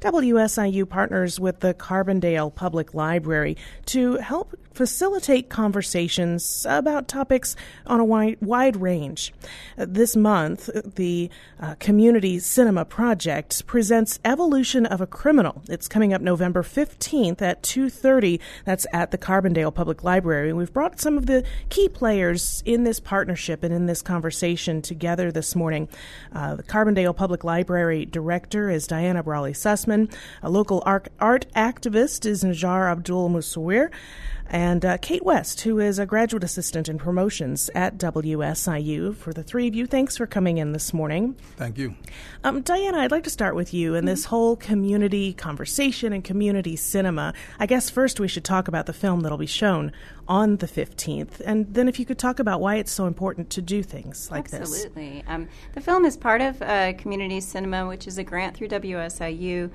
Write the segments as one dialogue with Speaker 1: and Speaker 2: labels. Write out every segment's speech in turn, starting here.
Speaker 1: WSIU partners with the Carbondale Public Library to help facilitate conversations about topics on a wide range. This month, the Community Cinema Project presents Evolution of a Criminal. It's coming up November 15th at 2:30. That's at the Carbondale Public Library. We've brought some of the key players in this partnership and in this conversation together this morning. The Carbondale Public Library Director is Diana Brawley-Sussman. A local art activist is Najjar Abdul Musawir. And Kate West, who is a graduate assistant in promotions at WSIU. For the three of you, thanks for coming in this morning.
Speaker 2: Thank you.
Speaker 1: Diana, I'd like to start with you in this whole community conversation and community cinema. I guess first we should talk about the film that'll be shown on the 15th, and then if you could talk about why it's so important to do things like this.
Speaker 3: Absolutely. The film is part of Community Cinema, which is a grant through WSIU.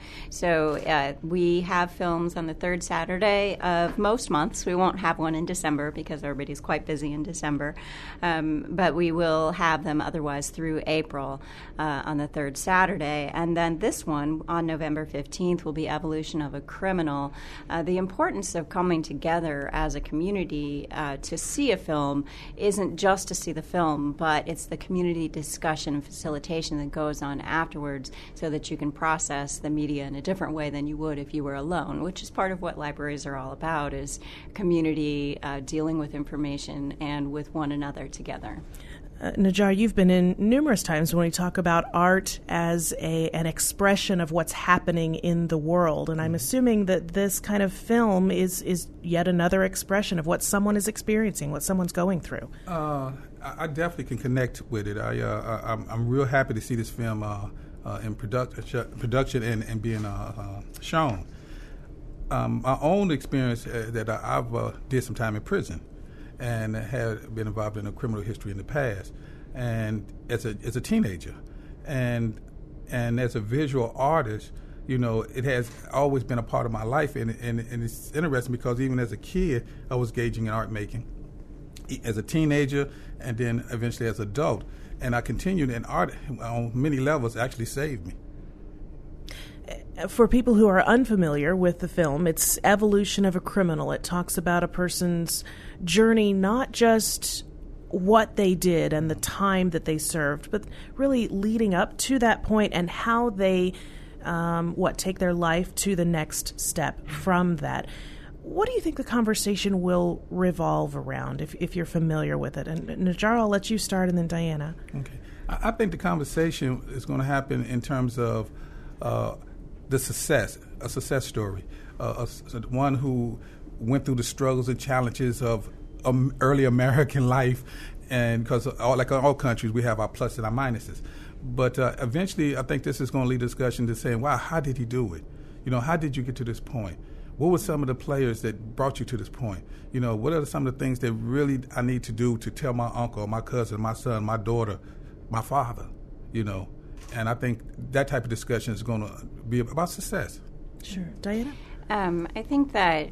Speaker 3: So we have films on the third Saturday of most months. We won't have one in December because everybody's quite busy in December, but we will have them otherwise through April on the third Saturday. And then this one on November 15th will be Evolution of a Criminal. The importance of coming together as a community to see a film isn't just to see the film, but it's the community discussion and facilitation that goes on afterwards so that you can process the media in a different way than you would if you were alone, which is part of what libraries are all about, is community dealing with information and with one another together.
Speaker 1: Najjar, you've been in numerous times when we talk about art as an expression of what's happening in the world, and I'm assuming that this kind of film is yet another expression of what someone is experiencing, what someone's going through.
Speaker 2: I definitely can connect with it. I'm real happy to see this film in production and being shown. My own experience that I've did some time in prison and had been involved in a criminal history in the past, and as a teenager, and as a visual artist, you know, it has always been a part of my life, and it's interesting because even as a kid, I was gauging in art making, as a teenager, and then eventually as an adult, and I continued in art on many levels. Actually saved me.
Speaker 1: For people who are unfamiliar with the film, it's Evolution of a Criminal. It talks about a person's journey, not just what they did and the time that they served, but really leading up to that point and how they take their life to the next step from that. What do you think the conversation will revolve around, if you're familiar with it? And Najjar, I'll let you start, and then Diana.
Speaker 2: Okay. I think the conversation is going to happen in terms of a success story, one who went through the struggles and challenges of early American life, and because like all countries, we have our pluses and our minuses. But eventually, I think this is going to lead the discussion to saying, wow, how did he do it? You know, how did you get to this point? What were some of the players that brought you to this point? You know, what are some of the things that really I need to do to tell my uncle, my cousin, my son, my daughter, my father, you know? And I think that type of discussion is going to be about success.
Speaker 1: Sure. Diana?
Speaker 3: I think that,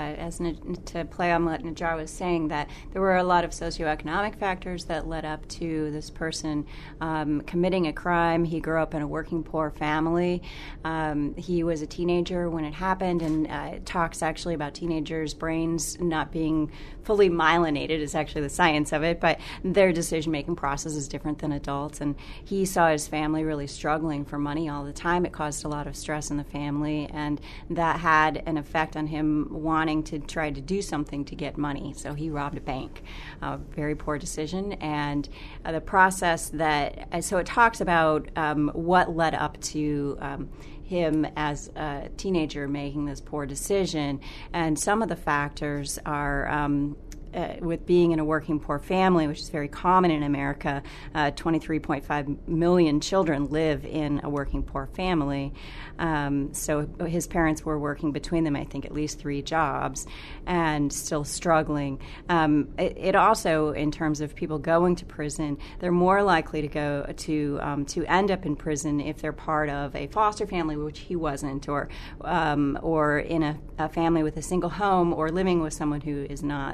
Speaker 3: to play on what Najjar was saying, that there were a lot of socioeconomic factors that led up to this person committing a crime. He grew up in a working poor family. He was a teenager when it happened, and it talks actually about teenagers' brains not being fully myelinated is actually the science of it, but their decision-making process is different than adults. And he saw his family really struggling for money all the time. It caused a lot of stress in the family, and that had an effect on him wanting to try to do something to get money. So he robbed a bank. Very poor decision. And the process so it talks about what led up to him as a teenager making this poor decision. And some of the factors are with being in a working poor family, which is very common in America. 23.5 million children live in a working poor family. So his parents were working between them, I think, at least 3 jobs and still struggling. It also, in terms of people going to prison, they're more likely to go to end up in prison if they're part of a foster family, which he wasn't, or in a family with a single home, or living with someone who is not their parent.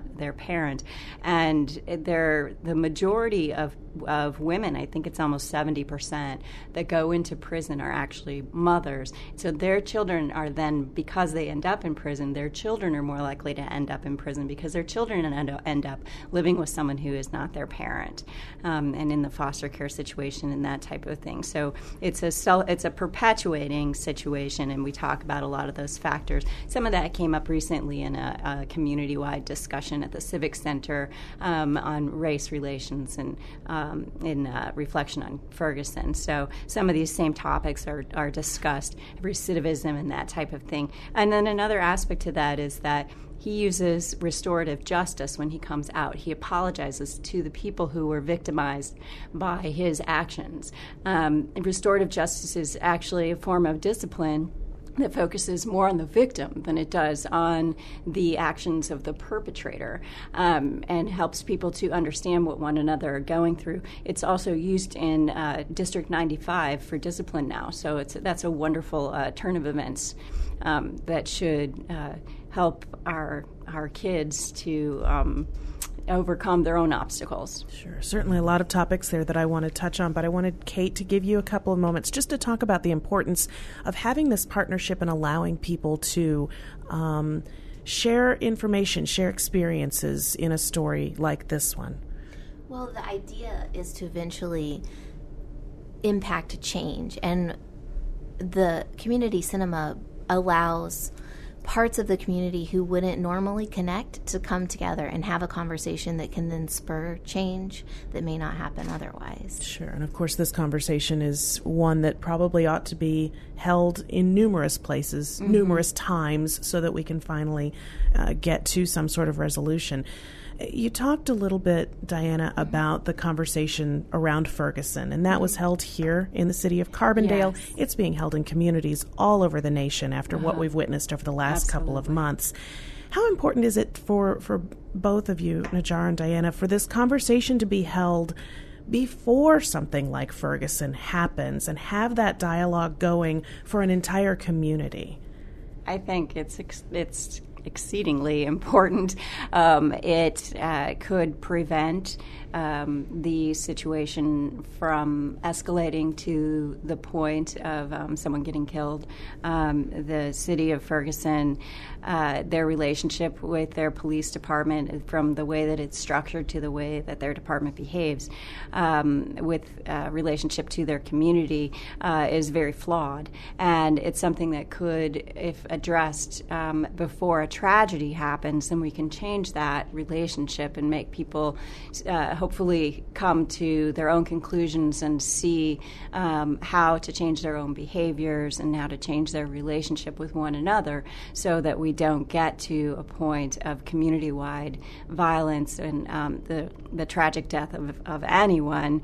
Speaker 3: parent. And the majority of women, I think it's almost 70%, that go into prison are actually mothers. So their children are then, because they end up in prison, their children are more likely to end up in prison because their children end up living with someone who is not their parent, and in the foster care situation and that type of thing. So it's a perpetuating situation, and we talk about a lot of those factors. Some of that came up recently in a community-wide discussion at the Civic Center on race relations and in reflection on Ferguson. So some of these same topics are discussed, recidivism and that type of thing. And then another aspect to that is that he uses restorative justice when he comes out. He apologizes to the people who were victimized by his actions. Restorative justice is actually a form of discipline that focuses more on the victim than it does on the actions of the perpetrator, and helps people to understand what one another are going through. It's also used in District 95 for discipline now, so that's a wonderful turn of events that should help our kids to overcome their own obstacles.
Speaker 1: Sure. Certainly a lot of topics there that I want to touch on, but I wanted Kate to give you a couple of moments just to talk about the importance of having this partnership and allowing people to share information, share experiences in a story like this one.
Speaker 4: Well, the idea is to eventually impact change, and the community cinema allows parts of the community who wouldn't normally connect to come together and have a conversation that can then spur change that may not happen otherwise.
Speaker 1: Sure. And of course, this conversation is one that probably ought to be held in numerous places, numerous times, so that we can finally get to some sort of resolution. You talked a little bit, Diana, about the conversation around Ferguson, and that was held here in the city of Carbondale.
Speaker 3: Yes.
Speaker 1: It's being held in communities all over the nation after what we've witnessed over the last couple of months. How important is it for both of you, Najjar and Diana, for this conversation to be held before something like Ferguson happens and have that dialogue going for an entire community?
Speaker 3: I think it's exceedingly important. It could prevent the situation from escalating to the point of someone getting killed. The city of Ferguson, their relationship with their police department, from the way that it's structured to the way that their department behaves with relationship to their community, is very flawed. And it's something that could, if addressed before a tragedy happens, then we can change that relationship and make people hopefully come to their own conclusions and see how to change their own behaviors and how to change their relationship with one another, so that we don't get to a point of community-wide violence and the tragic death of anyone.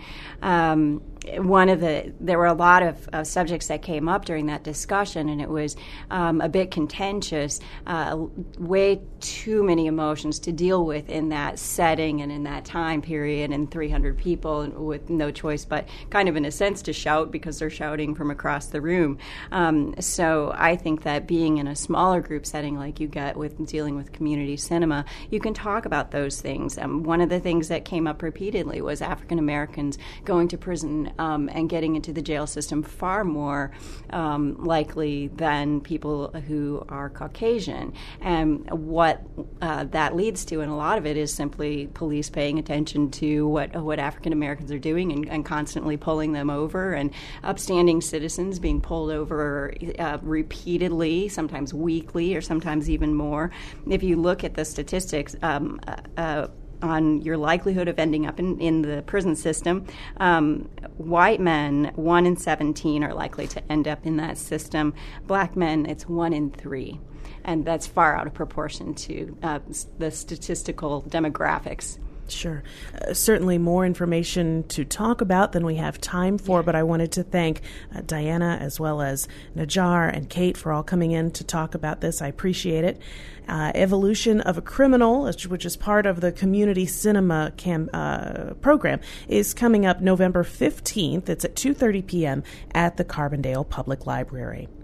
Speaker 3: There were a lot of subjects that came up during that discussion, and it was a bit contentious, way too many emotions to deal with in that setting and in that time period, and 300 people with no choice but kind of in a sense to shout because they're shouting from across the room. So I think that being in a smaller group setting like you get with dealing with community cinema, you can talk about those things. One of the things that came up repeatedly was African Americans going to prison and getting into the jail system far more likely than people who are Caucasian. And what that leads to, and a lot of it, is simply police paying attention to what African Americans are doing and constantly pulling them over, and upstanding citizens being pulled over repeatedly, sometimes weekly or sometimes even more. If you look at the statistics, on your likelihood of ending up in the prison system, white men, 1 in 17 are likely to end up in that system. Black men, it's 1 in 3. And that's far out of proportion to the statistical demographics.
Speaker 1: Sure. Certainly more information to talk about than we have time for, but I wanted to thank Diana as well as Najjar and Kate for all coming in to talk about this. I appreciate it. Evolution of a Criminal, which is part of the Community Cinema program, is coming up November 15th. It's at 2:30 p.m. at the Carbondale Public Library.